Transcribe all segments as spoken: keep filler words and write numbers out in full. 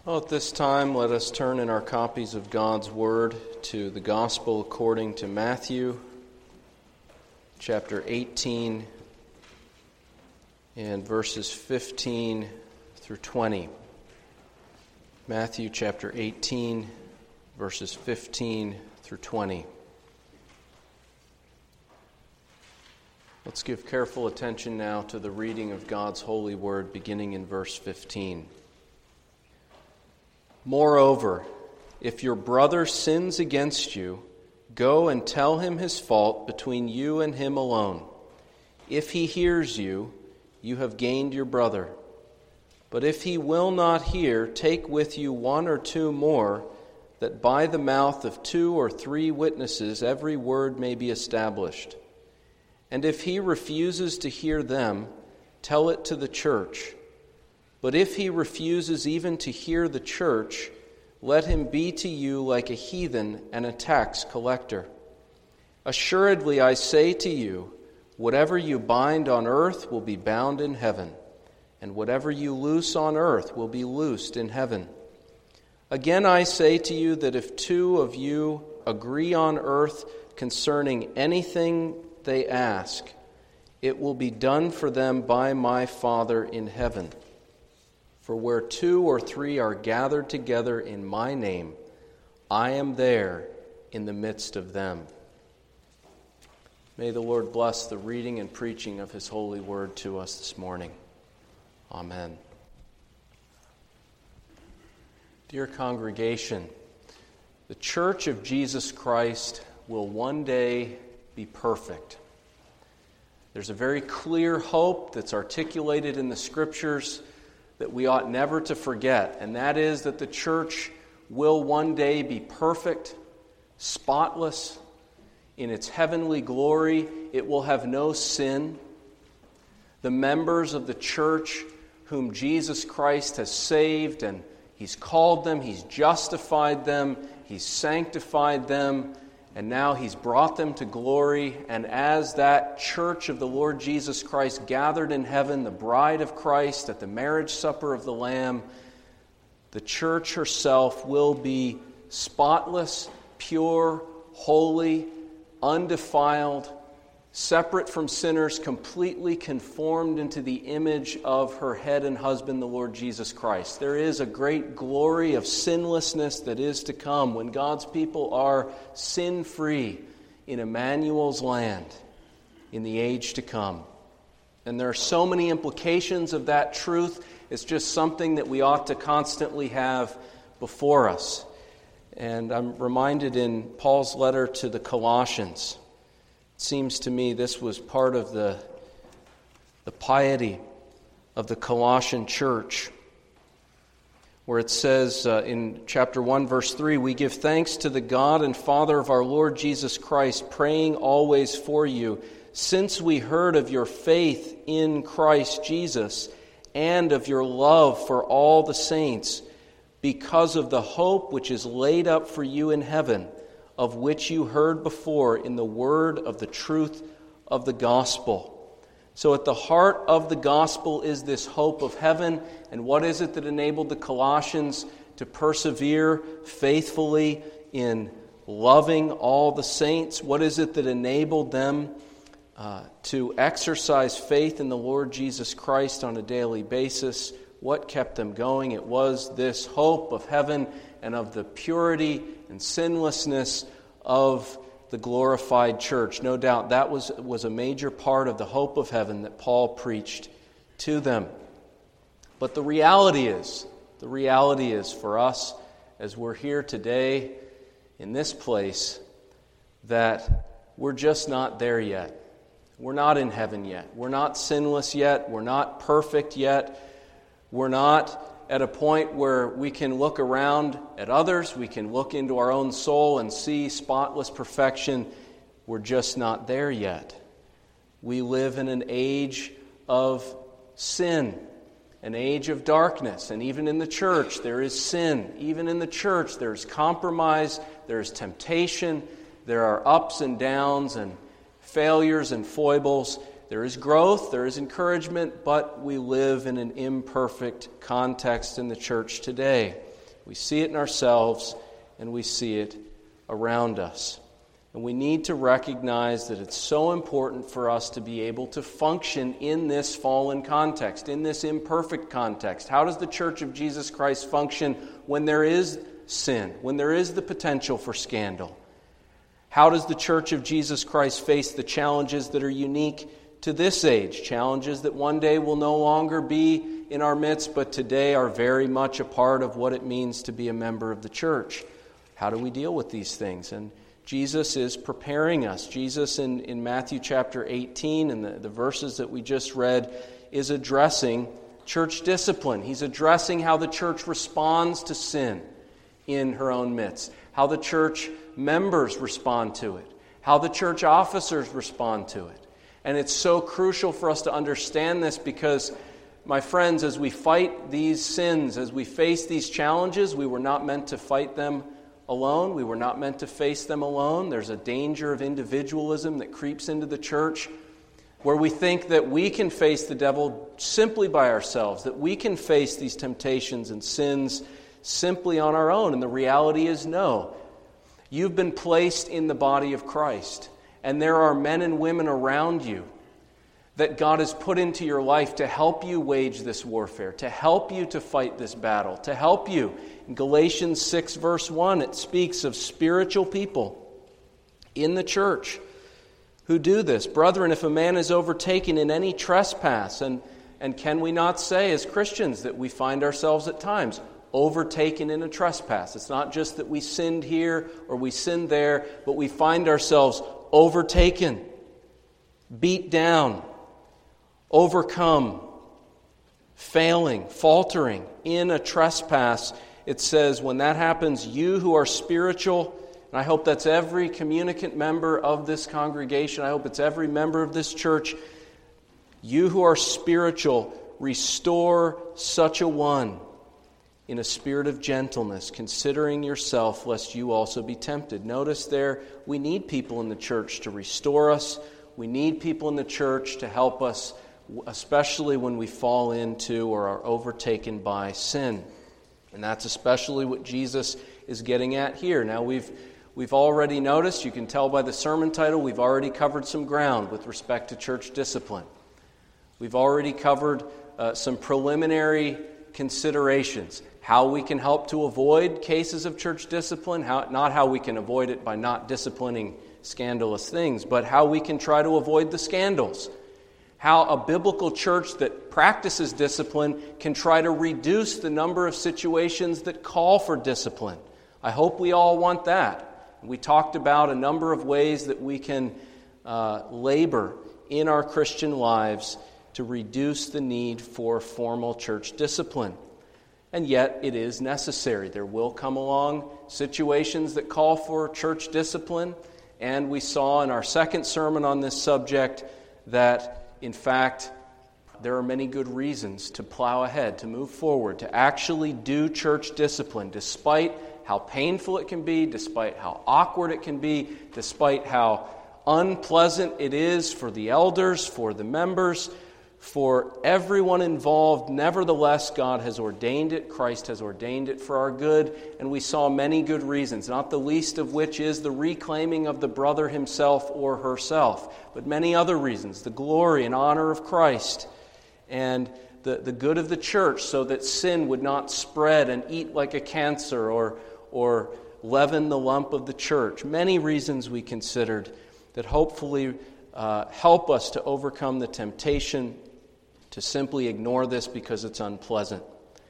Well, at this time, let us turn in our copies of God's Word to the Gospel according to Matthew, chapter eighteen, and verses fifteen through twenty. Matthew chapter eighteen, verses fifteen through twenty. Let's give careful attention now to the reading of God's holy word, beginning in verse fifteen. Moreover, if your brother sins against you, go and tell him his fault between you and him alone. If he hears you, you have gained your brother. But if he will not hear, take with you one or two more, that by the mouth of two or three witnesses every word may be established. And if he refuses to hear them, tell it to the church. But if he refuses even to hear the church, let him be to you like a heathen and a tax collector. Assuredly, I say to you, whatever you bind on earth will be bound in heaven, and whatever you loose on earth will be loosed in heaven. Again, I say to you that if two of you agree on earth concerning anything they ask, it will be done for them by my Father in heaven. For where two or three are gathered together in my name, I am there in the midst of them. May the Lord bless the reading and preaching of His holy word to us this morning. Amen. Dear congregation, the Church of Jesus Christ will one day be perfect. There's a very clear hope that's articulated in the Scriptures that we ought never to forget, and that is that the church will one day be perfect, spotless, in its heavenly glory. It will have no sin. The members of the church whom Jesus Christ has saved, and He's called them, He's justified them, He's sanctified them, and now He's brought them to glory. And as that church of the Lord Jesus Christ gathered in heaven, the bride of Christ at the marriage supper of the Lamb, the church herself will be spotless, pure, holy, undefiled, separate from sinners, completely conformed into the image of her head and husband, the Lord Jesus Christ. There is a great glory of sinlessness that is to come when God's people are sin-free in Emmanuel's land in the age to come. And there are so many implications of that truth. It's just something that we ought to constantly have before us. And I'm reminded in Paul's letter to the Colossians, seems to me this was part of the, the piety of the Colossian church, where it says uh, in chapter one, verse three, we give thanks to the God and Father of our Lord Jesus Christ, praying always for you, since we heard of your faith in Christ Jesus and of your love for all the saints, because of the hope which is laid up for you in heaven, of which you heard before in the word of the truth of the gospel. So at the heart of the gospel is this hope of heaven. And what is it that enabled the Colossians to persevere faithfully in loving all the saints? What is it that enabled them uh, to exercise faith in the Lord Jesus Christ on a daily basis? What kept them going? It was this hope of heaven and of the purity and sinlessness of the glorified church. No doubt that was, was a major part of the hope of heaven that Paul preached to them. But the reality is, the reality is for us as we're here today in this place, that we're just not there yet. We're not in heaven yet. We're not sinless yet. We're not perfect yet. We're not at a point where we can look around at others, we can look into our own soul and see spotless perfection. We're just not there yet. We live in an age of sin, an age of darkness, and even in the church there is sin. Even in the church there's compromise, there's temptation, there are ups and downs and failures and foibles. There is growth, there is encouragement, but we live in an imperfect context in the church today. We see it in ourselves, and we see it around us. And we need to recognize that it's so important for us to be able to function in this fallen context, in this imperfect context. How does the Church of Jesus Christ function when there is sin, when there is the potential for scandal? How does the Church of Jesus Christ face the challenges that are unique to this age, challenges that one day will no longer be in our midst, but today are very much a part of what it means to be a member of the church? How do we deal with these things? And Jesus is preparing us. Jesus in, in Matthew chapter eighteen and the, the verses that we just read is addressing church discipline. He's addressing how the church responds to sin in her own midst, how the church members respond to it, how the church officers respond to it. And it's so crucial for us to understand this because, my friends, as we fight these sins, as we face these challenges, we were not meant to fight them alone. We were not meant to face them alone. There's a danger of individualism that creeps into the church where we think that we can face the devil simply by ourselves, that we can face these temptations and sins simply on our own. And the reality is no. You've been placed in the body of Christ, and there are men and women around you that God has put into your life to help you wage this warfare, to help you to fight this battle, to help you. In Galatians six verse one, it speaks of spiritual people in the church who do this. Brethren, if a man is overtaken in any trespass, and, and can we not say as Christians that we find ourselves at times overtaken in a trespass? It's not just that we sinned here or we sinned there, but we find ourselves overtaken, beat down, overcome, failing, faltering in a trespass. It says, when that happens, you who are spiritual, and I hope that's every communicant member of this congregation, I hope it's every member of this church, you who are spiritual, restore such a one in a spirit of gentleness, considering yourself, lest you also be tempted. Notice there, we need people in the church to restore us. We need people in the church to help us, especially when we fall into or are overtaken by sin. And that's especially what Jesus is getting at here. Now, we've we've already noticed, you can tell by the sermon title, we've already covered some ground with respect to church discipline. We've already covered uh, some preliminary considerations. How we can help to avoid cases of church discipline, how, not how we can avoid it by not disciplining scandalous things, but how we can try to avoid the scandals. How a biblical church that practices discipline can try to reduce the number of situations that call for discipline. I hope we all want that. We talked about a number of ways that we can uh, labor in our Christian lives to reduce the need for formal church discipline. And yet it is necessary. There will come along situations that call for church discipline. And we saw in our second sermon on this subject that, in fact, there are many good reasons to plow ahead, to move forward, to actually do church discipline, despite how painful it can be, despite how awkward it can be, despite how unpleasant it is for the elders, for the members, for everyone involved. Nevertheless, God has ordained it. Christ has ordained it for our good. And we saw many good reasons, not the least of which is the reclaiming of the brother himself or herself, but many other reasons, the glory and honor of Christ and the, the good of the church so that sin would not spread and eat like a cancer or, or leaven the lump of the church. Many reasons we considered that hopefully uh, help us to overcome the temptation to simply ignore this because it's unpleasant.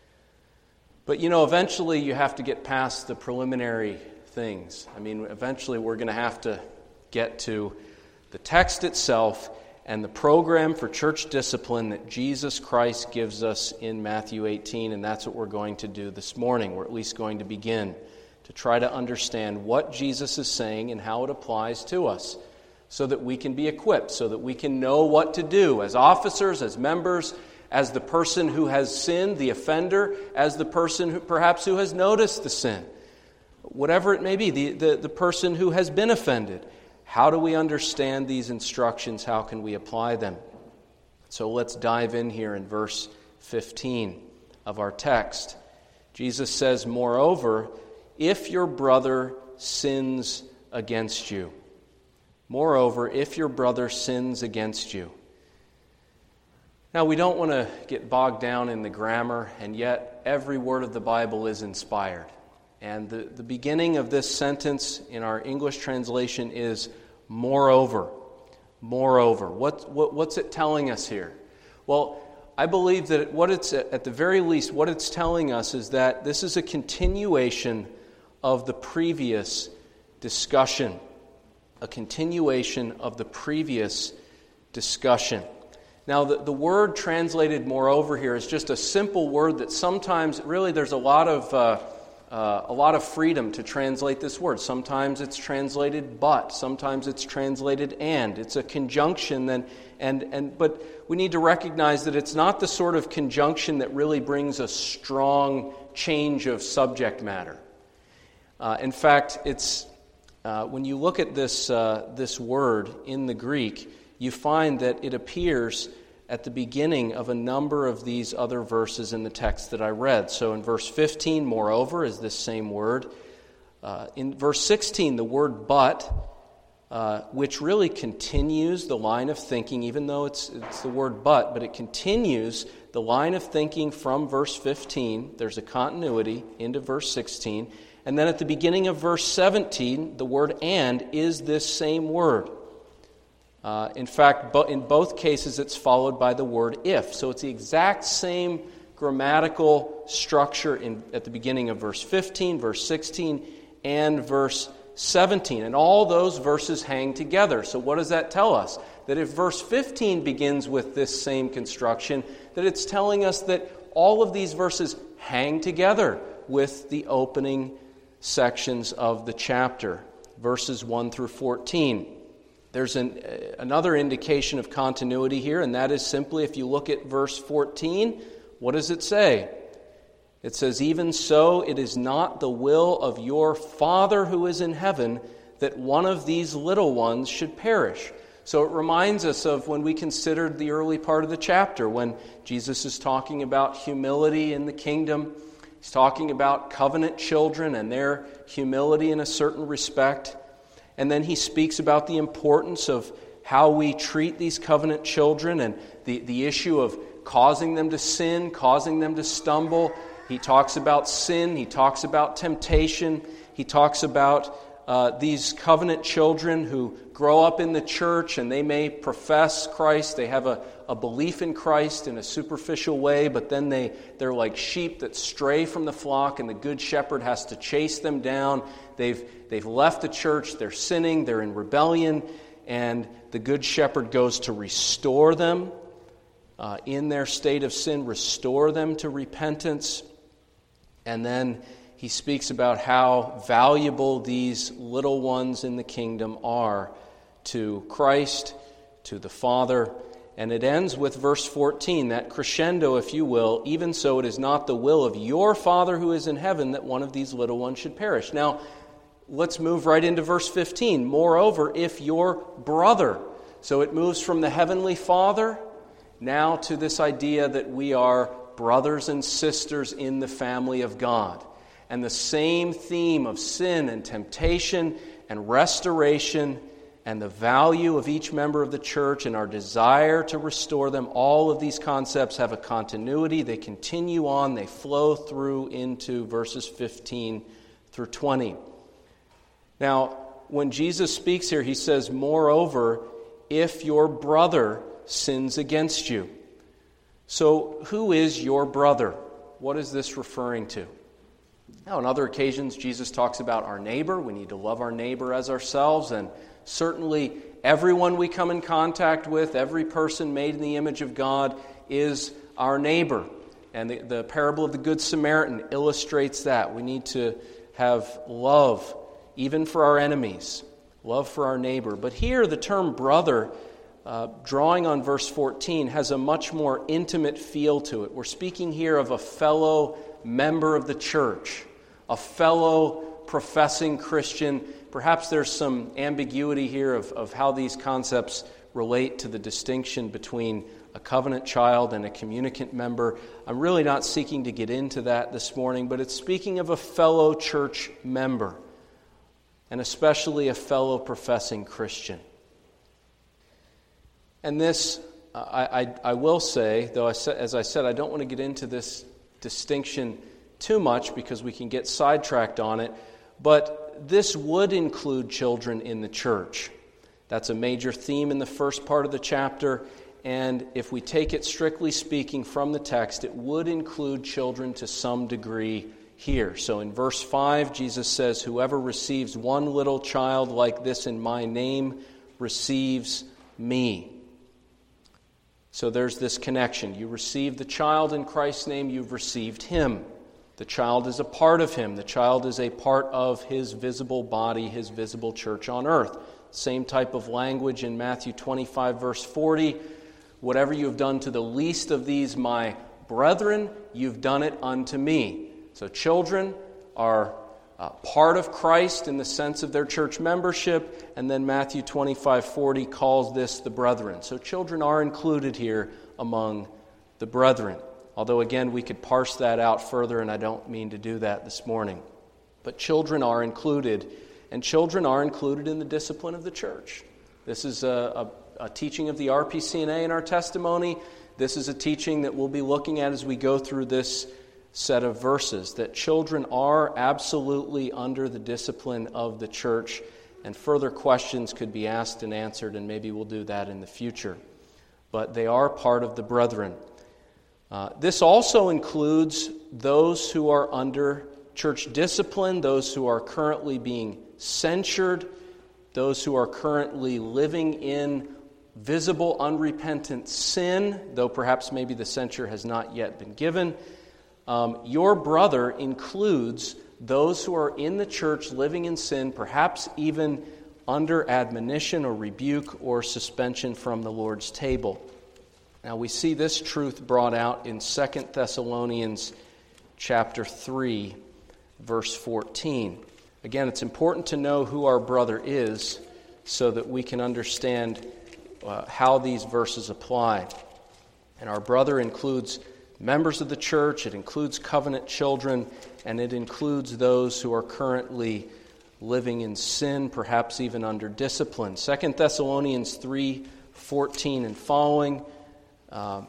But, you know, eventually you have to get past the preliminary things. I mean, eventually we're going to have to get to the text itself and the program for church discipline that Jesus Christ gives us in Matthew eighteen, and that's what we're going to do this morning. We're at least going to begin to try to understand what Jesus is saying and how it applies to us, so that we can be equipped, so that we can know what to do as officers, as members, as the person who has sinned, the offender, as the person who perhaps who has noticed the sin. Whatever it may be, the, the, the person who has been offended. How do we understand these instructions? How can we apply them? So let's dive in here in verse fifteen of our text. Jesus says, moreover, if your brother sins against you. Moreover, if your brother sins against you. Now, we don't want to get bogged down in the grammar, and yet every word of the Bible is inspired. And the, the beginning of this sentence in our English translation is moreover. Moreover. What, what, what's it telling us here? Well, I believe that what it's, at the very least, what it's telling us is that this is a continuation of the previous discussion. A continuation of the previous discussion. Now, the, the word translated moreover here is just a simple word that sometimes, really, there's a lot of uh, uh, a lot of freedom to translate this word. Sometimes it's translated but, sometimes it's translated and. It's a conjunction, then, and and but we need to recognize that it's not the sort of conjunction that really brings a strong change of subject matter. Uh, in fact, it's uh, when you look at this uh, this word in the Greek, you find that it appears at the beginning of a number of these other verses in the text that I read. So in verse fifteen, moreover, is this same word. Uh, in verse sixteen, the word but, uh, which really continues the line of thinking, even though it's, it's the word but, but it continues the line of thinking from verse fifteen. There's a continuity into verse sixteen. And then at the beginning of verse seventeen, the word and is this same word. Uh, in fact, bo- in both cases, it's followed by the word if. So it's the exact same grammatical structure in, at the beginning of verse fifteen, verse sixteen, and verse seventeen. And all those verses hang together. So what does that tell us? That if verse fifteen begins with this same construction, that it's telling us that all of these verses hang together with the opening sections of the chapter, verses one through fourteen. There's an, uh, another indication of continuity here, and that is simply if you look at verse fourteen, what does it say? It says, even so, it is not the will of your Father who is in heaven that one of these little ones should perish. So it reminds us of when we considered the early part of the chapter, when Jesus is talking about humility in the kingdom. He's talking about covenant children and their humility in a certain respect. And then he speaks about the importance of how we treat these covenant children and the, the issue of causing them to sin, causing them to stumble. He talks about sin. He talks about temptation. He talks about uh, these covenant children who grow up in the church and they may profess Christ. They have a, a belief in Christ in a superficial way, but then they, they're like sheep that stray from the flock, and the good shepherd has to chase them down. They've, they've left the church, they're sinning, they're in rebellion, and the good shepherd goes to restore them uh, in their state of sin, restore them to repentance. And then he speaks about how valuable these little ones in the kingdom are to Christ, to the Father. And it ends with verse fourteen, that crescendo, if you will, even so it is not the will of your Father who is in heaven that one of these little ones should perish. Now, let's move right into verse fifteen. Moreover, if your brother. So it moves from the heavenly Father now to this idea that we are brothers and sisters in the family of God. And the same theme of sin and temptation and restoration and the value of each member of the church and our desire to restore them, all of these concepts have a continuity. They continue on. They flow through into verses fifteen through twenty. Now, when Jesus speaks here, he says, moreover, if your brother sins against you. So, who is your brother? What is this referring to? Now, on other occasions, Jesus talks about our neighbor. We need to love our neighbor as ourselves, and certainly everyone we come in contact with, every person made in the image of God, is our neighbor. And the, the parable of the Good Samaritan illustrates that. We need to have love, even for our enemies, love for our neighbor. But here, the term brother, uh, drawing on verse fourteen, has a much more intimate feel to it. We're speaking here of a fellow member of the church, a fellow professing Christian. Perhaps there's some ambiguity here of, of how these concepts relate to the distinction between a covenant child and a communicant member. I'm really not seeking to get into that this morning, but it's speaking of a fellow church member, and especially a fellow professing Christian. And this, I, I, I will say, though I sa- as I said, I don't want to get into this distinction too much because we can get sidetracked on it, but this would include children in the church. That's a major theme in the first part of the chapter, and if we take it strictly speaking from the text, it would include children to some degree here. So in verse five, Jesus says, "Whoever receives one little child like this in my name receives me." So there's this connection. You receive the child in Christ's name, you've received him. The child is a part of him. The child is a part of his visible body, his visible church on earth. Same type of language in Matthew twenty-five, verse forty. "Whatever you have done to the least of these my brethren, you've done it unto me." So children are uh, part of Christ in the sense of their church membership, and then Matthew twenty-five forty calls this the brethren. So children are included here among the brethren. Although again, we could parse that out further, and I don't mean to do that this morning. But children are included, and children are included in the discipline of the church. This is a, a, a teaching of the R P C N A in our testimony. This is a teaching that we'll be looking at as we go through this set of verses, that children are absolutely under the discipline of the church, and further questions could be asked and answered, and maybe we'll do that in the future. But they are part of the brethren. Uh, this also includes those who are under church discipline, those who are currently being censured, those who are currently living in visible, unrepentant sin, though perhaps maybe the censure has not yet been given. Um, your brother includes those who are in the church living in sin, perhaps even under admonition or rebuke or suspension from the Lord's table. Now we see this truth brought out in Second Thessalonians chapter three, verse fourteen. Again, it's important to know who our brother is so that we can understand uh, how these verses apply. And our brother includes members of the church, it includes covenant children, and it includes those who are currently living in sin, perhaps even under discipline. Second Thessalonians three fourteen and following, uh,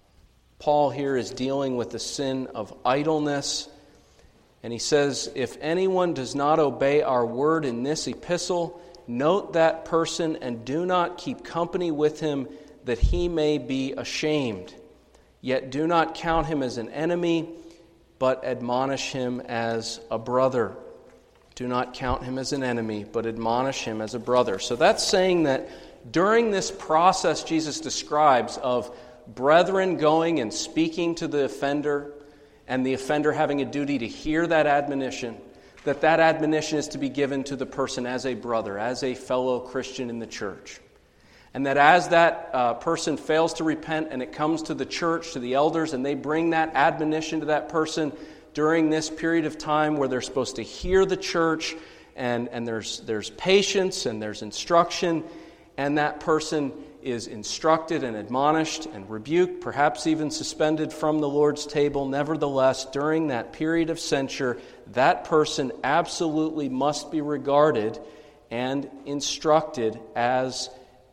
Paul here is dealing with the sin of idleness, and he says, "If anyone does not obey our word in this epistle, note that person and do not keep company with him, that he may be ashamed. Yet do not count him as an enemy, but admonish him as a brother." Do not count him as an enemy, but admonish him as a brother. So that's saying that during this process Jesus describes of brethren going and speaking to the offender, and the offender having a duty to hear that admonition, that that admonition is to be given to the person as a brother, as a fellow Christian in the church. And that as that uh, person fails to repent and it comes to the church, to the elders, and they bring that admonition to that person during this period of time where they're supposed to hear the church, and, and there's, there's patience and there's instruction, and that person is instructed and admonished and rebuked, perhaps even suspended from the Lord's table. Nevertheless, during that period of censure, that person absolutely must be regarded and instructed as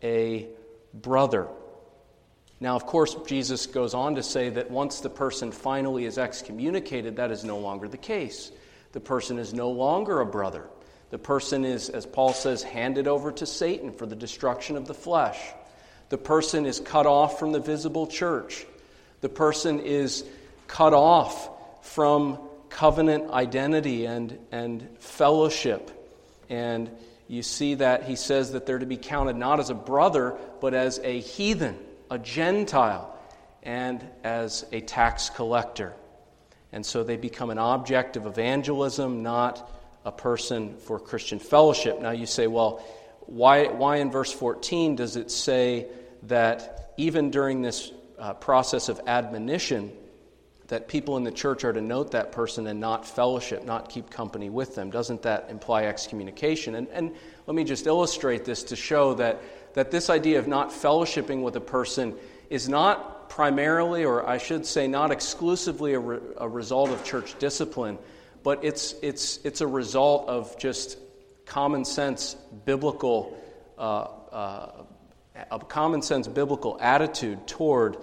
a brother. Now, of course, Jesus goes on to say that once the person finally is excommunicated, that is no longer the case. The person is no longer a brother. The person is, as Paul says, handed over to Satan for the destruction of the flesh. The person is cut off from the visible church. The person is cut off from covenant identity and, and fellowship. And you see that he says that they're to be counted not as a brother, but as a heathen, a Gentile, and as a tax collector. And so they become an object of evangelism, not a person for Christian fellowship. Now you say, well, why, why in verse fourteen does it say that even during this uh, process of admonition, that people in the church are to note that person and not fellowship, not keep company with them? Doesn't that imply excommunication? And, and let me just illustrate this to show that, that this idea of not fellowshipping with a person is not primarily, or I should say not exclusively, a, re, a result of church discipline, but it's it's it's a result of just common sense biblical uh, uh, a common sense biblical attitude toward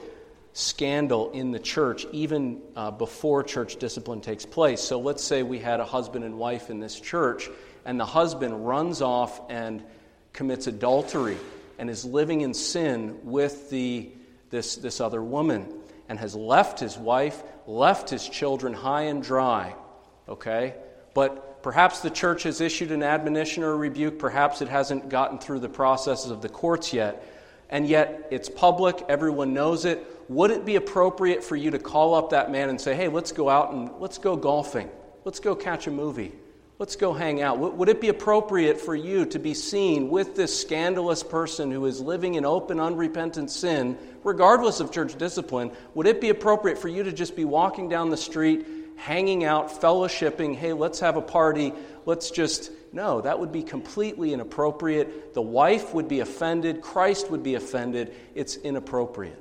scandal in the church, even uh, before church discipline takes place. So let's say we had a husband and wife in this church, and the husband runs off and commits adultery and is living in sin with the this this other woman, and has left his wife, left his children high and dry. Okay? But perhaps the church has issued an admonition or a rebuke. Perhaps it hasn't gotten through the processes of the courts yet. And yet it's public. Everyone knows it. Would it be appropriate for you to call up that man and say, hey, let's go out and let's go golfing. Let's go catch a movie. Let's go hang out. Would it be appropriate for you to be seen with this scandalous person who is living in open, unrepentant sin, regardless of church discipline? Would it be appropriate for you to just be walking down the street, hanging out, fellowshipping, hey, let's have a party, let's just... No, that would be completely inappropriate. The wife would be offended. Christ would be offended. It's inappropriate.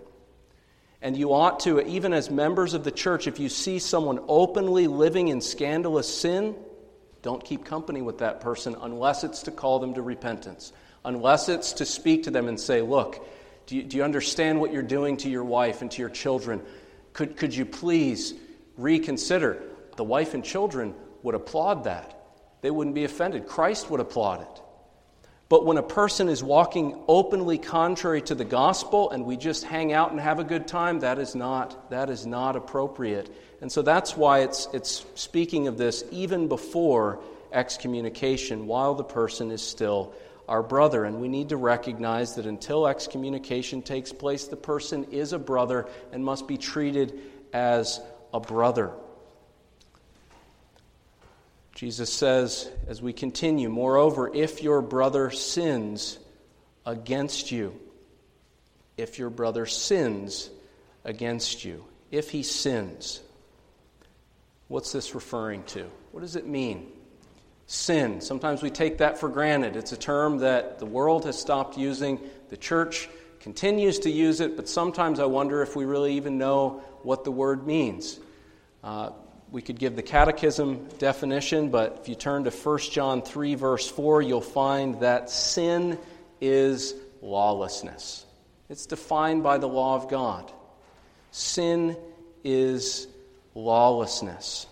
And you ought to, even as members of the church, if you see someone openly living in scandalous sin, don't keep company with that person unless it's to call them to repentance, unless it's to speak to them and say, look, do you, do you understand what you're doing to your wife and to your children? Could, could you please reconsider? The wife and children would applaud that. They wouldn't be offended. Christ would applaud it. But when a person is walking openly contrary to the gospel and we just hang out and have a good time, that is not, that is not appropriate. And so that's why it's, it's speaking of this even before excommunication, while the person is still our brother. And we need to recognize that until excommunication takes place, the person is a brother and must be treated as a brother. Jesus says, as we continue, moreover, if your brother sins against you, if your brother sins against you, if he sins, what's this referring to? What does it mean? Sin. Sometimes we take that for granted. It's a term that the world has stopped using. The church continues to use it, but sometimes I wonder if we really even know what the word means. Uh, We could give the catechism definition, but if you turn to First John three, verse four, you'll find that sin is lawlessness. It's defined by the law of God. Sin is lawlessness.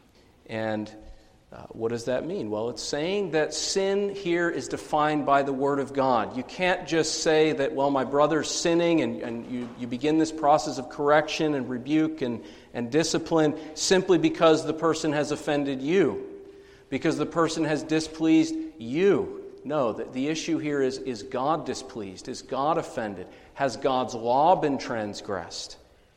And uh, what does that mean? Well, it's saying that sin here is defined by the Word of God. You can't just say that, well, my brother's sinning, and, and you, you begin this process of correction and rebuke and and discipline simply because the person has offended you, because the person has displeased you. No, the, the issue here is, is God displeased? Is God offended? Has God's law been transgressed?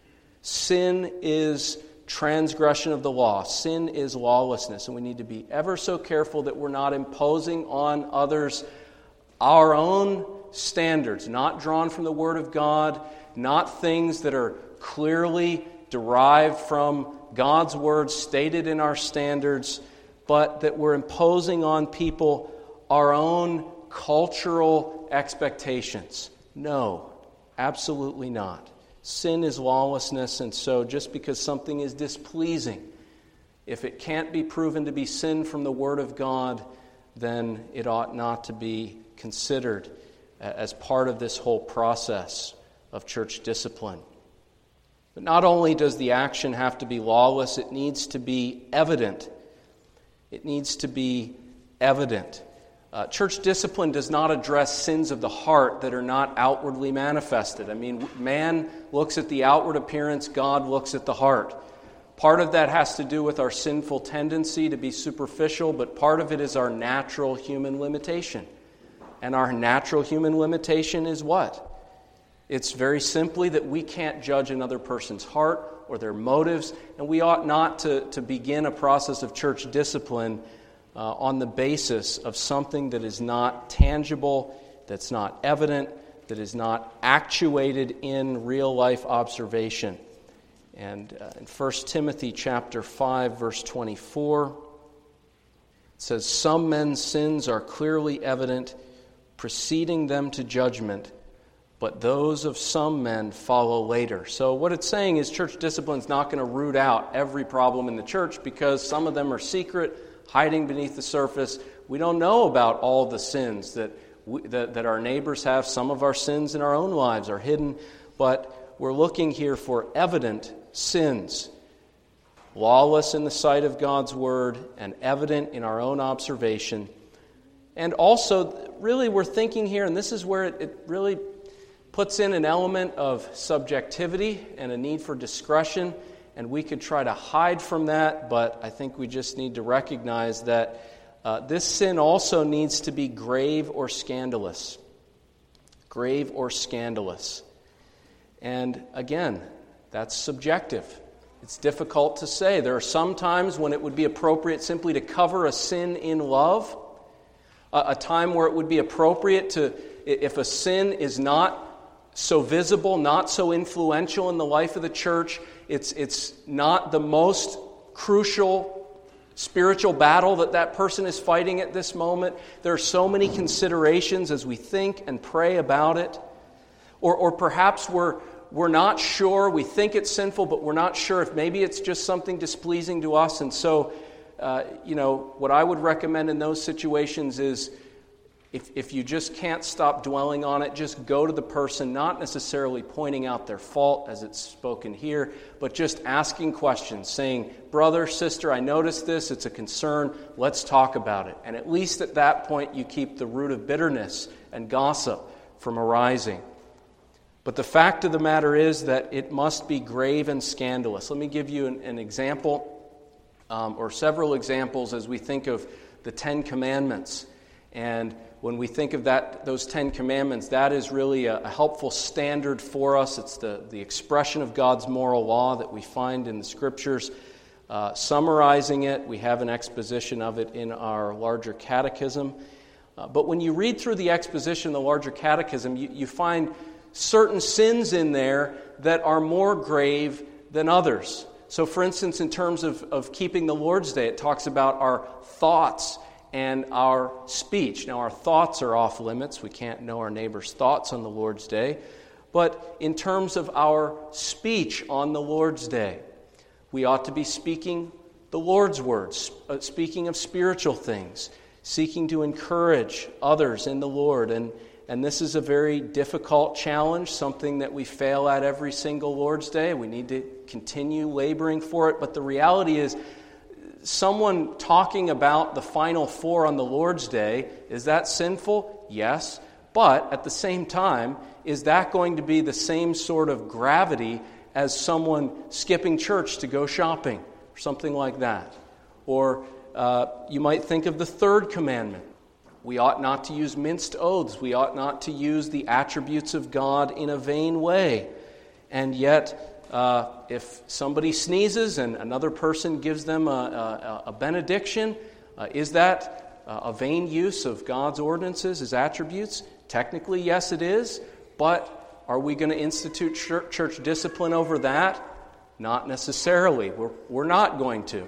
Sin is transgression of the law. Sin is lawlessness, and we need to be ever so careful that we're not imposing on others our own standards, not drawn from the Word of God, not things that are clearly derived from God's Word stated in our standards, but that we're imposing on people our own cultural expectations. No, absolutely not. Sin is lawlessness, and so just because something is displeasing, if it can't be proven to be sin from the Word of God, then it ought not to be considered as part of this whole process of church discipline. But not only does the action have to be lawless, it needs to be evident. It needs to be evident. Uh, church discipline does not address sins of the heart that are not outwardly manifested. I mean, man looks at the outward appearance, God looks at the heart. Part of that has to do with our sinful tendency to be superficial, but part of it is our natural human limitation. And our natural human limitation is what? It's very simply that we can't judge another person's heart or their motives, and we ought not to, to begin a process of church discipline uh, on the basis of something that is not tangible, that's not evident, that is not actuated in real-life observation. And uh, in First Timothy chapter five, verse twenty-four, it says, "Some men's sins are clearly evident, preceding them to judgment, but those of some men follow later. So what it's saying is church discipline is not going to root out every problem in the church because some of them are secret, hiding beneath the surface. We don't know about all the sins that, we, that, that our neighbors have. Some of our sins in our own lives are hidden, but we're looking here for evident sins, lawless in the sight of God's word and evident in our own observation. And also, really, we're thinking here, and this is where it, it really puts in an element of subjectivity and a need for discretion, and we could try to hide from that, but I think we just need to recognize that uh, this sin also needs to be grave or scandalous. Grave or scandalous. And again, that's subjective. It's difficult to say. There are some times when it would be appropriate simply to cover a sin in love, a, a time where it would be appropriate to, if a sin is not so visible, not so influential in the life of the church, it's it's not the most crucial spiritual battle that that person is fighting at this moment. There are so many considerations as we think and pray about it. Or or perhaps we're we're not sure, we think it's sinful, but we're not sure if maybe it's just something displeasing to us. And so, uh, you know, what I would recommend in those situations is If, if you just can't stop dwelling on it, just go to the person, not necessarily pointing out their fault as it's spoken here, but just asking questions, saying, brother, sister, I noticed this, it's a concern, let's talk about it. And at least at that point you keep the root of bitterness and gossip from arising. But the fact of the matter is that it must be grave and scandalous. Let me give you an, an example, um, or several examples as we think of the Ten Commandments. And when we think of that, those Ten Commandments, that is really a, a helpful standard for us. It's the, the expression of God's moral law that we find in the Scriptures. Uh, summarizing it, we have an exposition of it in our larger catechism. Uh, but when you read through the exposition of the larger catechism, you, you find certain sins in there that are more grave than others. So for instance, in terms of, of keeping the Lord's Day, it talks about our thoughts and our speech. Now, our thoughts are off limits. We can't know our neighbor's thoughts on the Lord's Day. But in terms of our speech on the Lord's Day, we ought to be speaking the Lord's words, speaking of spiritual things, seeking to encourage others in the Lord. And, and this is a very difficult challenge, something that we fail at every single Lord's Day. We need to continue laboring for it. But the reality is, someone talking about the final four on the Lord's Day, is that sinful? Yes. But at the same time, is that going to be the same sort of gravity as someone skipping church to go shopping or something like that? Or uh, you might think of the third commandment. We ought not to use minced oaths. We ought not to use the attributes of God in a vain way. And yet, Uh, if somebody sneezes and another person gives them a, a, a benediction, uh, is that uh, a vain use of God's ordinances, His attributes? Technically, yes, it is. But are we going to institute church, church discipline over that? Not necessarily. We're, we're not going to.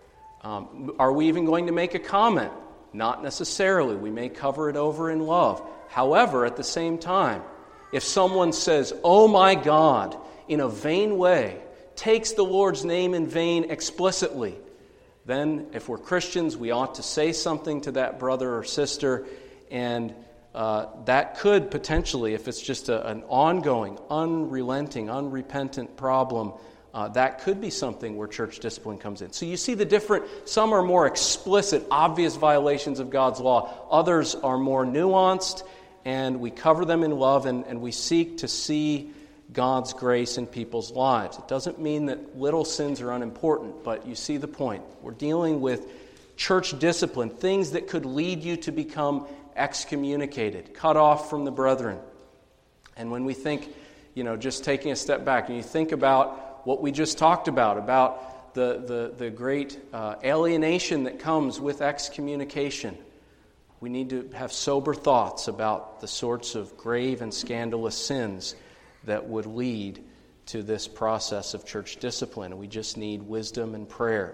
Um, are we even going to make a comment? Not necessarily. We may cover it over in love. However, at the same time, if someone says, "Oh my God," in a vain way, takes the Lord's name in vain explicitly, then if we're Christians, we ought to say something to that brother or sister, and uh, that could potentially, if it's just a, an ongoing, unrelenting, unrepentant problem, uh, that could be something where church discipline comes in. So you see the different, some are more explicit, obvious violations of God's law. Others are more nuanced, and we cover them in love, and, and we seek to see God's grace in people's lives. It doesn't mean that little sins are unimportant, but you see the point. We're dealing with church discipline, things that could lead you to become excommunicated, cut off from the brethren. And when we think, you know, just taking a step back, and you think about what we just talked about, about the, the, the great uh, alienation that comes with excommunication, we need to have sober thoughts about the sorts of grave and scandalous sins that would lead to this process of church discipline. We just need wisdom and prayer.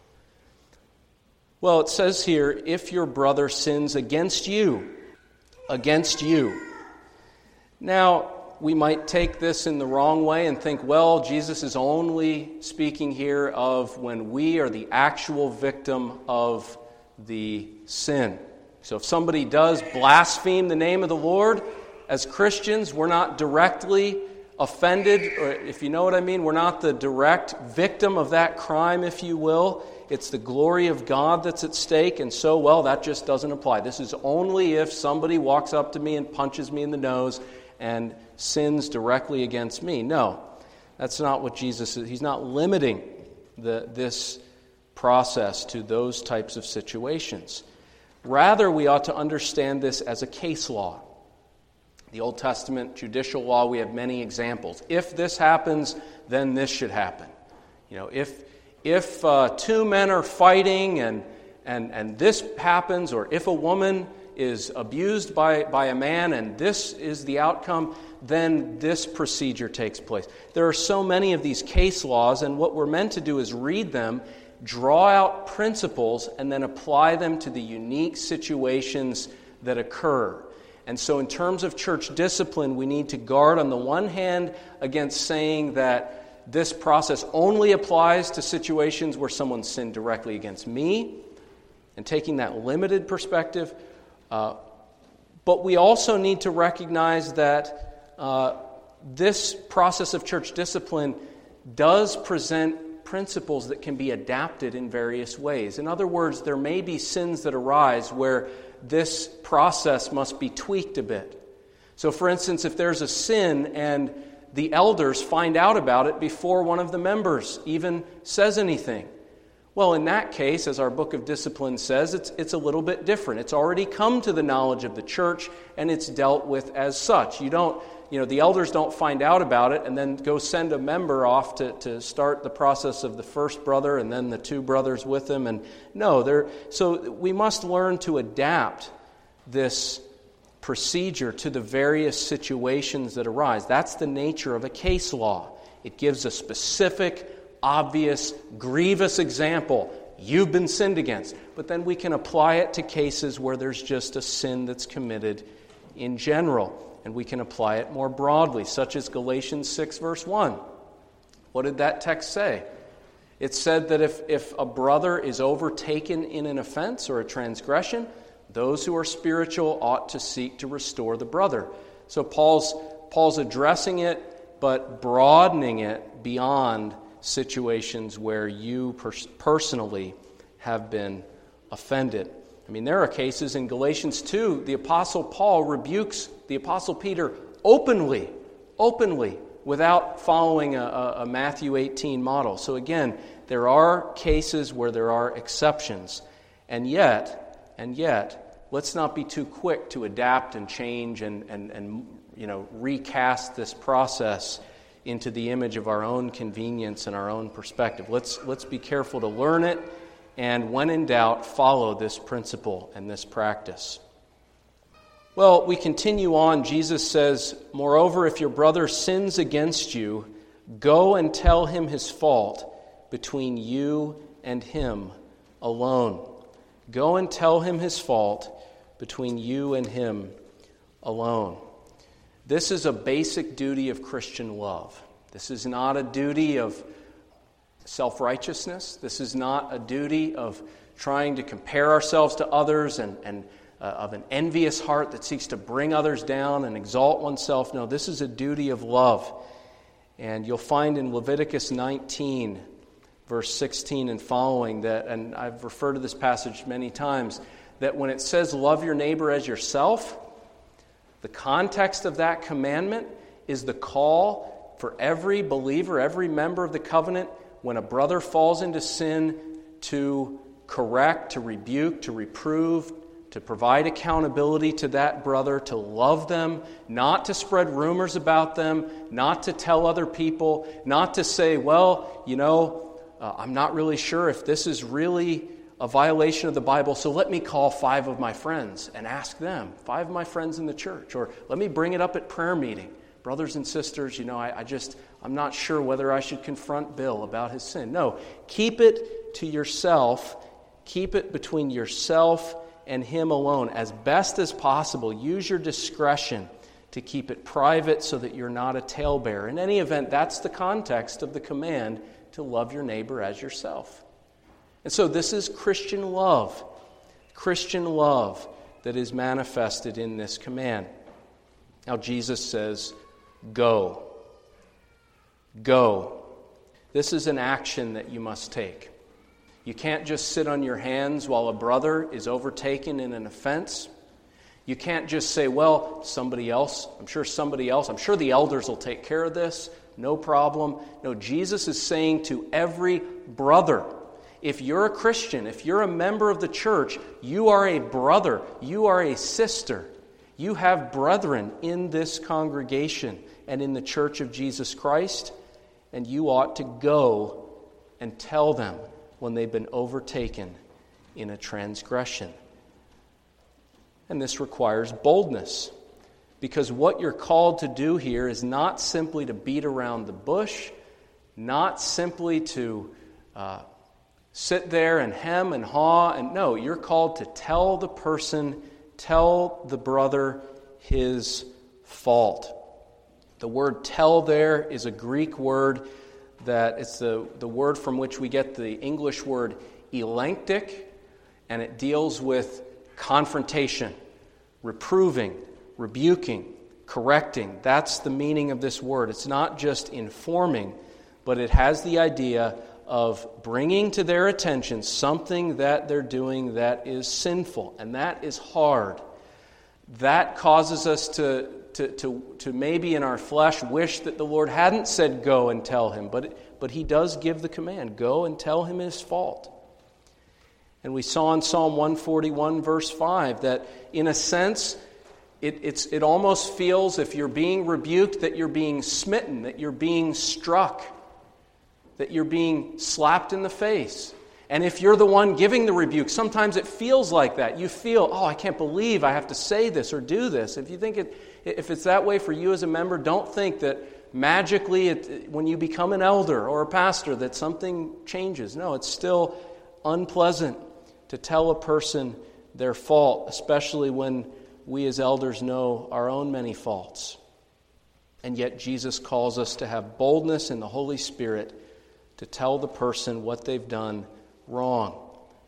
Well, it says here, if your brother sins against you, against you. Now, we might take this in the wrong way and think, well, Jesus is only speaking here of when we are the actual victim of the sin. So if somebody does blaspheme the name of the Lord, as Christians, we're not directly offended, or if you know what I mean, we're not the direct victim of that crime, if you will. It's the glory of God that's at stake, and so, well, that just doesn't apply. This is only if somebody walks up to me and punches me in the nose and sins directly against me. No, that's not what Jesus is. He's not limiting the, this process to those types of situations. Rather, we ought to understand this as a case law. The Old Testament judicial law, we have many examples. If this happens, then this should happen. You know, if if uh, two men are fighting and and and this happens, or if a woman is abused by, by a man and this is the outcome, then this procedure takes place. There are so many of these case laws, and what we're meant to do is read them, draw out principles, and then apply them to the unique situations that occur. And so in terms of church discipline, we need to guard on the one hand against saying that this process only applies to situations where someone sinned directly against me, and taking that limited perspective. Uh, but we also need to recognize that uh, this process of church discipline does present principles that can be adapted in various ways. In other words, there may be sins that arise where this process must be tweaked a bit. So, for instance, if there's a sin and the elders find out about it before one of the members even says anything, well, in that case, as our book of discipline says, it's it's a little bit different. It's already come to the knowledge of the church, and it's dealt with as such. You don't, you know, the elders don't find out about it and then go send a member off to, to start the process of the first brother and then the two brothers with him. And no, they're, so we must learn to adapt this procedure to the various situations that arise. That's the nature of a case law. It gives a specific, obvious, grievous example. You've been sinned against. But then we can apply it to cases where there's just a sin that's committed in general. And we can apply it more broadly, such as Galatians six, verse one. What did that text say? It said that if, if a brother is overtaken in an offense or a transgression, those who are spiritual ought to seek to restore the brother. So Paul's, Paul's addressing it, but broadening it beyond situations where you pers- personally have been offended. I mean, there are cases in Galatians two, the Apostle Paul rebukes the Apostle Peter openly, openly, without following a, a Matthew eighteen model. So again, there are cases where there are exceptions. And yet, and yet, let's not be too quick to adapt and change and, and, and you know, recast this process into the image of our own convenience and our own perspective. Let's let's be careful to learn it, and when in doubt, follow this principle and this practice. Well, we continue on. Jesus says, "Moreover, if your brother sins against you, go and tell him his fault between you and him alone." Go and tell him his fault between you and him alone. This is a basic duty of Christian love. This is not a duty of self-righteousness. This is not a duty of trying to compare ourselves to others and, and uh, of an envious heart that seeks to bring others down and exalt oneself. No, this is a duty of love. And you'll find in Leviticus nineteen, verse sixteen and following that, and I've referred to this passage many times, that when it says love your neighbor as yourself, the context of that commandment is the call for every believer, every member of the covenant, when a brother falls into sin, to correct, to rebuke, to reprove, to provide accountability to that brother, to love them, not to spread rumors about them, not to tell other people, not to say, well, you know, uh, I'm not really sure if this is really a violation of the Bible, so let me call five of my friends and ask them, five of my friends in the church, or let me bring it up at prayer meeting. Brothers and sisters, you know, I, I just, I'm not sure whether I should confront Bill about his sin. No, keep it to yourself. Keep it between yourself and him alone as best as possible. Use your discretion to keep it private so that you're not a talebearer. In any event, that's the context of the command to love your neighbor as yourself. And so this is Christian love, Christian love that is manifested in this command. Now Jesus says, go. Go. This is an action that you must take. You can't just sit on your hands while a brother is overtaken in an offense. You can't just say, well, somebody else, I'm sure somebody else, I'm sure the elders will take care of this, no problem. No, Jesus is saying to every brother, if you're a Christian, if you're a member of the church, you are a brother, you are a sister. You have brethren in this congregation and in the church of Jesus Christ, and you ought to go and tell them when they've been overtaken in a transgression. And this requires boldness, because what you're called to do here is not simply to beat around the bush, not simply to uh, sit there and hem and haw, and no, you're called to tell the person, tell the brother his fault. The word tell there is a Greek word that it's the, the word from which we get the English word elenctic, and it deals with confrontation, reproving, rebuking, correcting. That's the meaning of this word. It's not just informing, but it has the idea of bringing to their attention something that they're doing that is sinful, and that is hard. That causes us to, to, to, to maybe in our flesh wish that the Lord hadn't said go and tell him, but, but he does give the command, go and tell him his fault. And we saw in Psalm one forty-one, verse five, that in a sense, it, it's, it almost feels, if you're being rebuked, that you're being smitten, that you're being struck, that you're being slapped in the face. And if you're the one giving the rebuke, sometimes it feels like that. You feel, oh, I can't believe I have to say this or do this. If you think it, if it's that way for you as a member, don't think that magically, it, when you become an elder or a pastor, that something changes. No, it's still unpleasant to tell a person their fault, especially when we as elders know our own many faults. And yet Jesus calls us to have boldness in the Holy Spirit to tell the person what they've done wrong.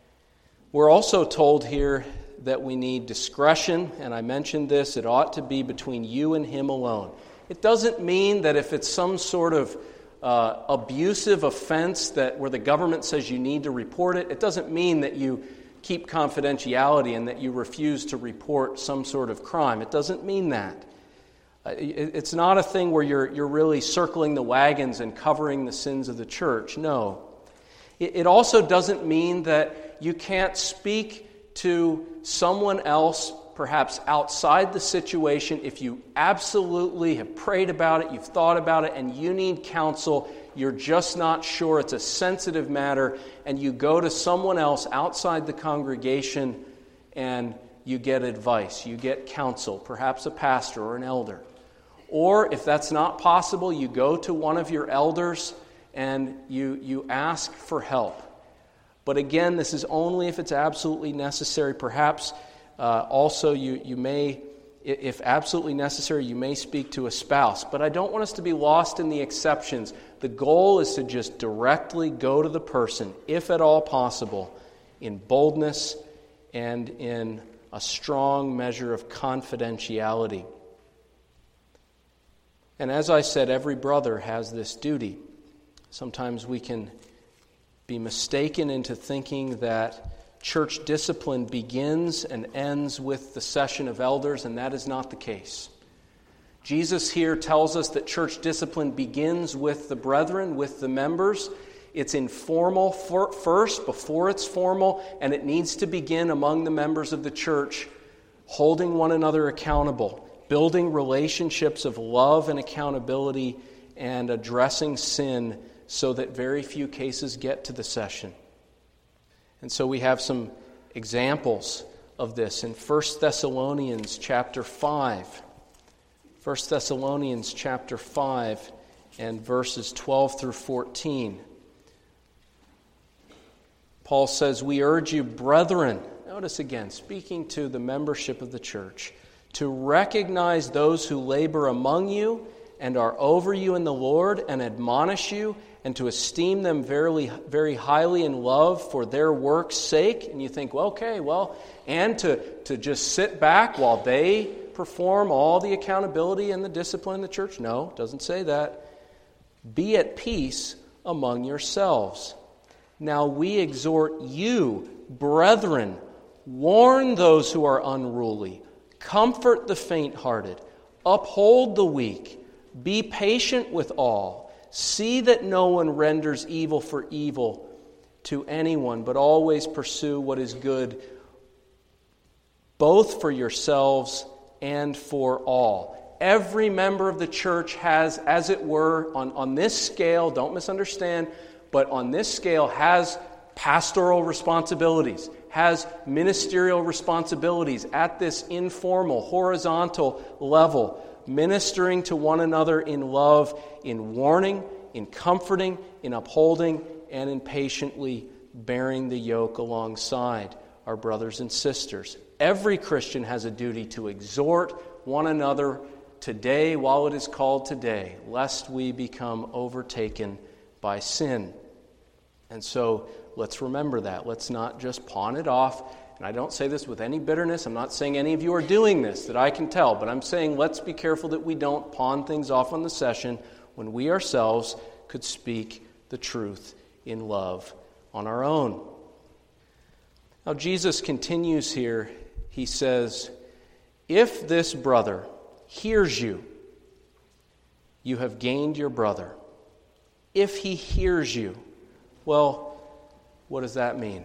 We're also told here that we need discretion, and I mentioned this, it ought to be between you and him alone. It doesn't mean that if it's some sort of uh, abusive offense that where the government says you need to report it, it doesn't mean that you keep confidentiality and that you refuse to report some sort of crime. It doesn't mean that. Uh, it, it's not a thing where you're you're really circling the wagons and covering the sins of the church. No. It, it also doesn't mean that you can't speak to someone else, perhaps outside the situation, if you absolutely have prayed about it, you've thought about it, and you need counsel, you're just not sure, it's a sensitive matter, and you go to someone else outside the congregation and you get advice, you get counsel, perhaps a pastor or an elder. Or if that's not possible, you go to one of your elders and you, you ask for help. But again, this is only if it's absolutely necessary. Perhaps uh, also you, you may, if absolutely necessary, you may speak to a spouse. But I don't want us to be lost in the exceptions. The goal is to just directly go to the person, if at all possible, in boldness and in a strong measure of confidentiality. And as I said, every brother has this duty. Sometimes we can be mistaken into thinking that church discipline begins and ends with the session of elders, and that is not the case. Jesus here tells us that church discipline begins with the brethren, with the members. It's informal first, before it's formal, and it needs to begin among the members of the church, holding one another accountable, building relationships of love and accountability, and addressing sin so that very few cases get to the session. And so we have some examples of this in First Thessalonians chapter five. First Thessalonians chapter five and verses twelve through fourteen. Paul says, "We urge you, brethren," notice again, speaking to the membership of the church, to recognize those who labor among you and are over you in the Lord and admonish you, and to esteem them very, very highly in love for their work's sake. And you think, well, okay, well, and to, to just sit back while they perform all the accountability and the discipline in the church? No, it doesn't say that. Be at peace among yourselves. Now we exhort you, brethren, warn those who are unruly, comfort the faint-hearted, uphold the weak, be patient with all. See that no one renders evil for evil to anyone, but always pursue what is good, both for yourselves and for all. Every member of the church has, as it were, on, on this scale, don't misunderstand, but on this scale has pastoral responsibilities, has ministerial responsibilities at this informal, horizontal level, ministering to one another in love, in warning, in comforting, in upholding, and in patiently bearing the yoke alongside our brothers and sisters. Every Christian has a duty to exhort one another today while it is called today, lest we become overtaken by sin. And so let's remember that. Let's not just pawn it off. And I don't say this with any bitterness. I'm not saying any of you are doing this, that I can tell. But I'm saying let's be careful that we don't pawn things off on the session when we ourselves could speak the truth in love on our own. Now Jesus continues here. He says, if this brother hears you, you have gained your brother. If he hears you, well, what does that mean?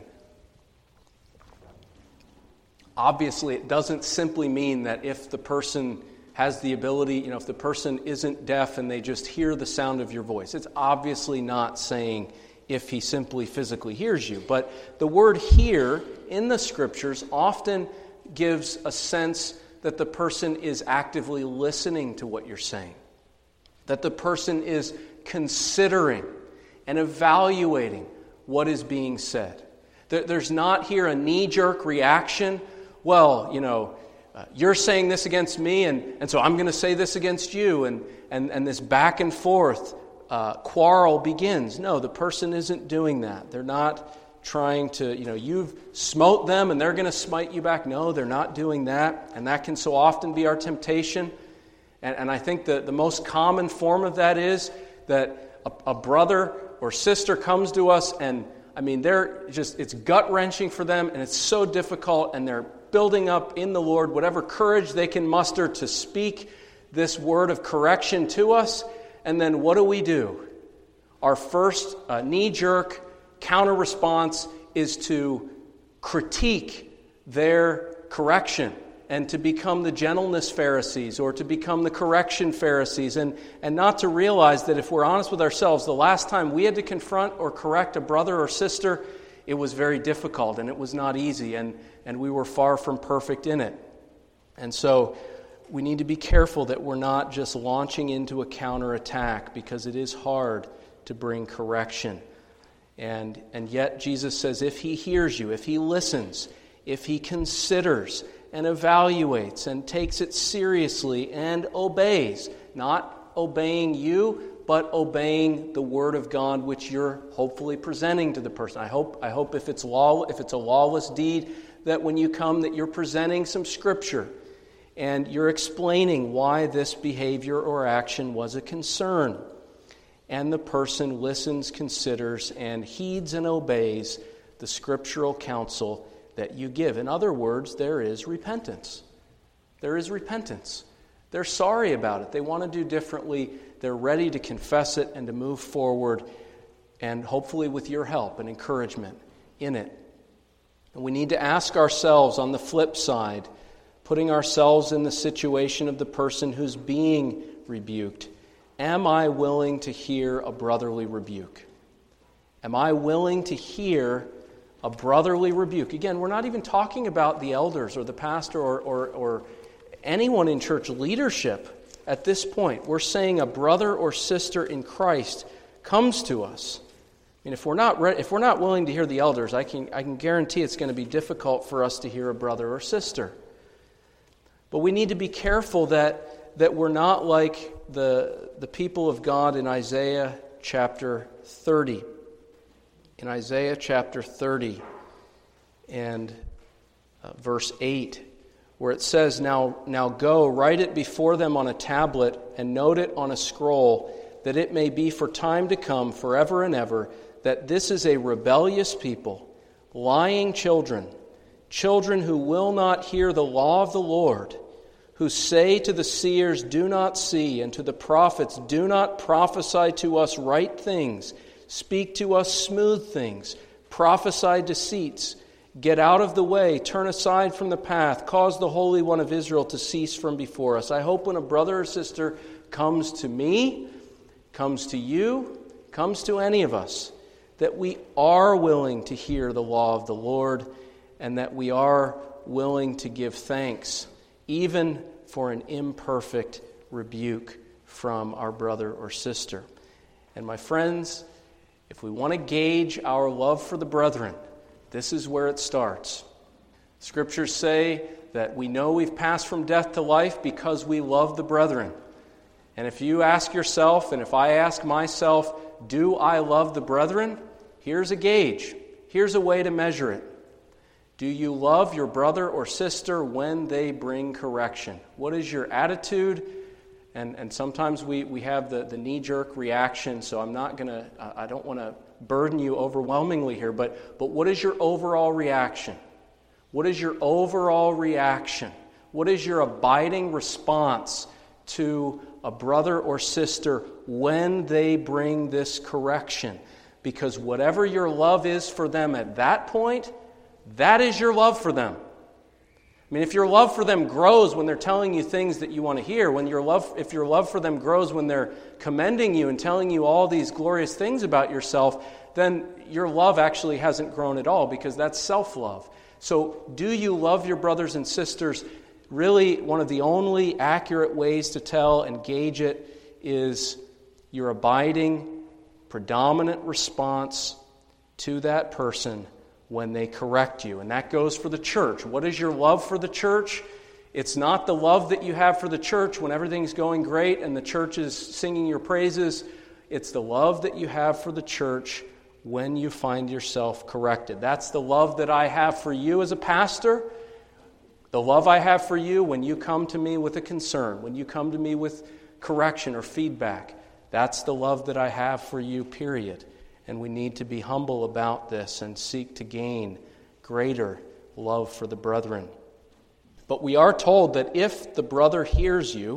Obviously, it doesn't simply mean that if the person has the ability, you know, if the person isn't deaf and they just hear the sound of your voice. It's obviously not saying if he simply physically hears you. But the word hear in the Scriptures often gives a sense that the person is actively listening to what you're saying, that the person is considering and evaluating what is being said. There's not here a knee-jerk reaction. Well, you know, uh, you're saying this against me, and, and so I'm going to say this against you, and, and, and this back and forth uh, quarrel begins. No, the person isn't doing that. They're not trying to, you know, you've smote them and they're going to smite you back. No, they're not doing that, and that can so often be our temptation. And, and I think that the most common form of that is that a, a brother or sister comes to us, and I mean, they're just, it's gut-wrenching for them, and it's so difficult, and they're building up in the Lord whatever courage they can muster to speak this word of correction to us. And then what do we do? Our first uh, knee-jerk counter-response is to critique their correction and to become the gentleness Pharisees or to become the correction Pharisees, and, and not to realize that if we're honest with ourselves, the last time we had to confront or correct a brother or sister, it was very difficult and it was not easy, and, and we were far from perfect in it. And so we need to be careful that we're not just launching into a counterattack, because it is hard to bring correction. And, and yet Jesus says if he hears you, if he listens, if he considers and evaluates and takes it seriously and obeys, not obeying you, but obeying the word of God which you're hopefully presenting to the person. I hope I hope if it's law if it's a lawless deed, that when you come that you're presenting some scripture and you're explaining why this behavior or action was a concern. And the person listens, considers, and heeds and obeys the scriptural counsel that you give. In other words, there is repentance. There is repentance. They're sorry about it. They want to do differently. They're ready to confess it and to move forward, and hopefully with your help and encouragement in it. And we need to ask ourselves on the flip side, putting ourselves in the situation of the person who's being rebuked, am I willing to hear a brotherly rebuke? Am I willing to hear a brotherly rebuke? Again, we're not even talking about the elders or the pastor or, or, or anyone in church leadership at this point. We're saying a brother or sister in Christ comes to us. I mean, if we're not re- if we're not willing to hear the elders, I can I can guarantee it's going to be difficult for us to hear a brother or sister. But we need to be careful that, that we're not like the, the people of God in Isaiah chapter thirty. In Isaiah chapter thirty and uh, verse eight, where it says, now, now go, write it before them on a tablet, and note it on a scroll, that it may be for time to come, forever and ever, that this is a rebellious people, lying children, children who will not hear the law of the Lord, who say to the seers, do not see, and to the prophets, do not prophesy to us right things, speak to us smooth things, prophesy deceits, get out of the way, turn aside from the path, cause the Holy One of Israel to cease from before us. I hope when a brother or sister comes to me, comes to you, comes to any of us, that we are willing to hear the law of the Lord, and that we are willing to give thanks, even for an imperfect rebuke from our brother or sister. And my friends, if we want to gauge our love for the brethren, this is where it starts. Scriptures say that we know we've passed from death to life because we love the brethren. And if you ask yourself, and if I ask myself, do I love the brethren? Here's a gauge. Here's a way to measure it. Do you love your brother or sister when they bring correction? What is your attitude? And and sometimes we, we have the, the knee-jerk reaction, so I'm not going to, I don't want to burden you overwhelmingly here, but, but what is your overall reaction? What is your overall reaction? What is your abiding response to a brother or sister when they bring this correction? Because whatever your love is for them at that point, that is your love for them. I mean, if your love for them grows when they're telling you things that you want to hear, when your love, if your love for them grows when they're commending you and telling you all these glorious things about yourself, then your love actually hasn't grown at all, because that's self-love. So do you love your brothers and sisters? Really, one of the only accurate ways to tell and gauge it is your abiding, predominant response to that person when they correct you. And that goes for the church. What is your love for the church? It's not the love that you have for the church when everything's going great and the church is singing your praises. It's the love that you have for the church when you find yourself corrected. That's the love that I have for you as a pastor. The love I have for you when you come to me with a concern, when you come to me with correction or feedback. That's the love that I have for you, period. And we need to be humble about this and seek to gain greater love for the brethren. But we are told that if the brother hears you,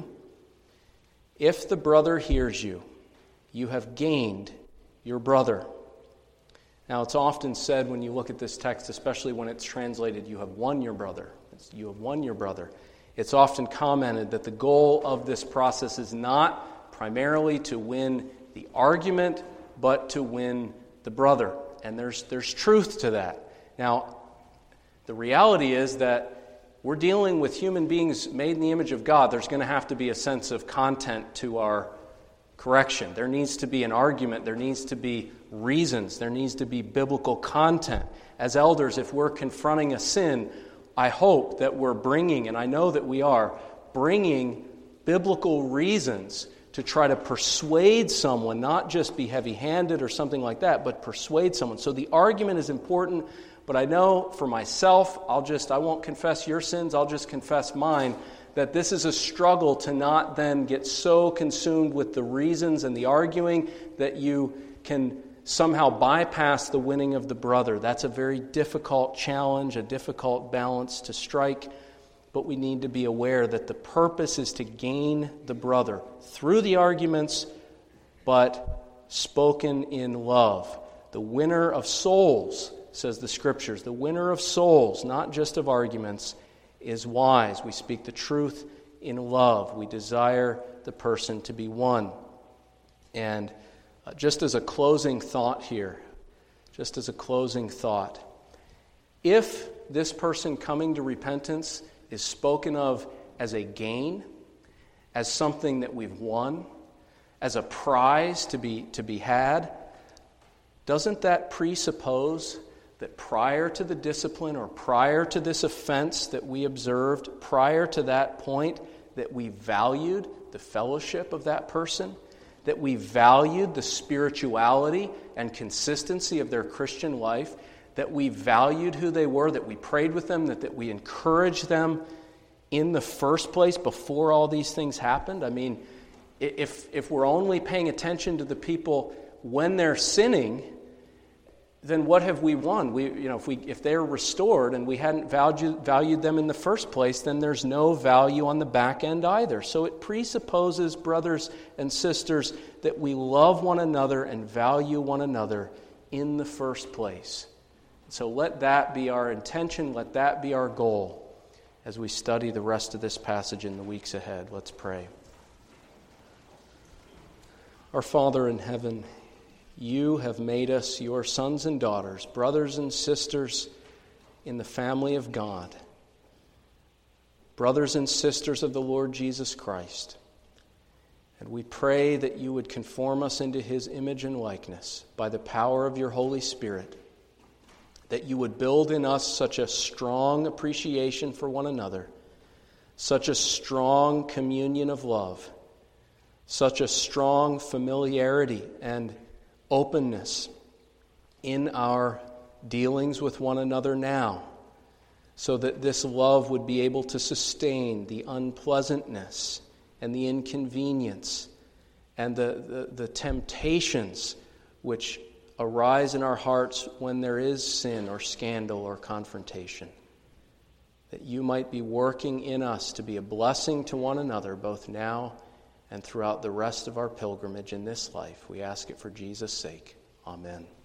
if the brother hears you, you have gained your brother. Now, it's often said when you look at this text, especially when it's translated, you have won your brother. You have won your brother. It's often commented that the goal of this process is not primarily to win the argument, but to win the brother. And there's there's truth to that. Now, the reality is that we're dealing with human beings made in the image of God. There's going to have to be a sense of content to our correction. There needs to be an argument. There needs to be reasons. There needs to be biblical content. As elders, if we're confronting a sin, I hope that we're bringing, and I know that we are, bringing biblical reasons to try to persuade someone, not just be heavy-handed or something like that, but persuade someone. So the argument is important, but I know for myself, I'll just, I won't confess your sins, I'll just confess mine, that this is a struggle to not then get so consumed with the reasons and the arguing that you can somehow bypass the winning of the brother. That's a very difficult challenge, a difficult balance to strike. But we need to be aware that the purpose is to gain the brother through the arguments, but spoken in love. The winner of souls, says the Scriptures, the winner of souls, not just of arguments, is wise. We speak the truth in love. We desire the person to be won. And uh, just as a closing thought here, just as a closing thought, if this person coming to repentance is spoken of as a gain, as something that we've won, as a prize to be to be had, doesn't that presuppose that prior to the discipline or prior to this offense that we observed, prior to that point, that we valued the fellowship of that person, that we valued the spirituality and consistency of their Christian life, that we valued who they were, that we prayed with them, that, that we encouraged them in the first place before all these things happened. I mean, if if we're only paying attention to the people when they're sinning, then what have we won? We, you know, if we if they're restored and we hadn't valued valued them in the first place, then there's no value on the back end either. So it presupposes, brothers and sisters, that we love one another and value one another in the first place. So let that be our intention, let that be our goal as we study the rest of this passage in the weeks ahead. Let's pray. Our Father in heaven, you have made us your sons and daughters, brothers and sisters in the family of God, brothers and sisters of the Lord Jesus Christ. And we pray that you would conform us into his image and likeness by the power of your Holy Spirit, that you would build in us such a strong appreciation for one another, such a strong communion of love, such a strong familiarity and openness in our dealings with one another now, so that this love would be able to sustain the unpleasantness and the inconvenience and the, the, the temptations which arise in our hearts when there is sin or scandal or confrontation. That you might be working in us to be a blessing to one another, both now and throughout the rest of our pilgrimage in this life. We ask it for Jesus' sake. Amen.